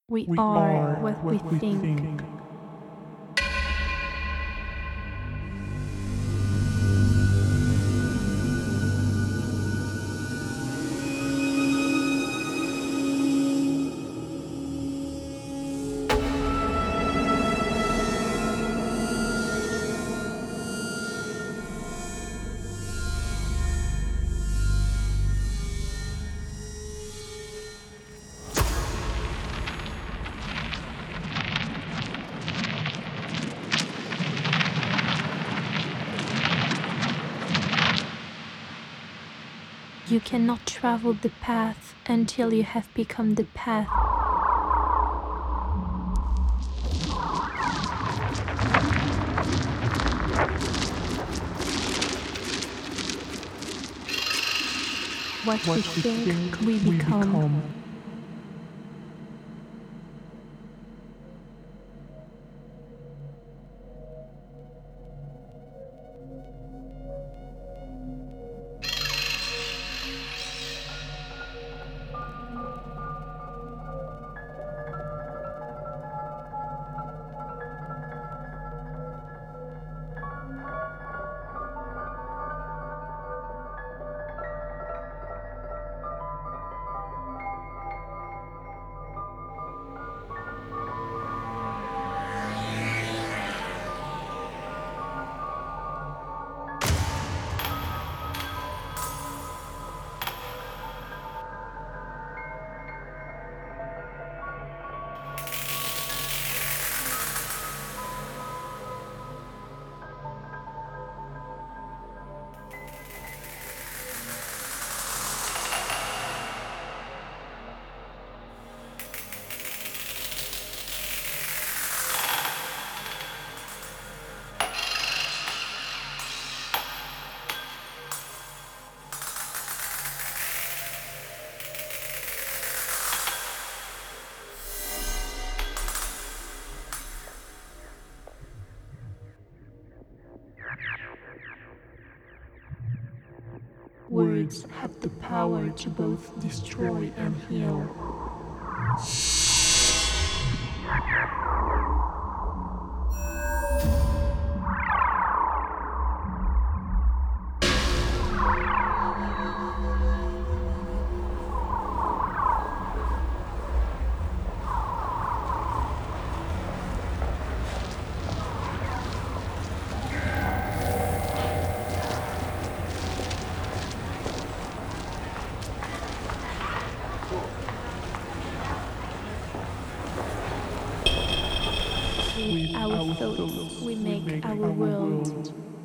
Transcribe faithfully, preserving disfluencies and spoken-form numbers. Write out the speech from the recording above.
We We are are what we what we think. think. You cannot travel the path until you have become the path. What, What we we think, think we we become. become. Words have the power to both destroy and heal. With our thoughts, we make our world.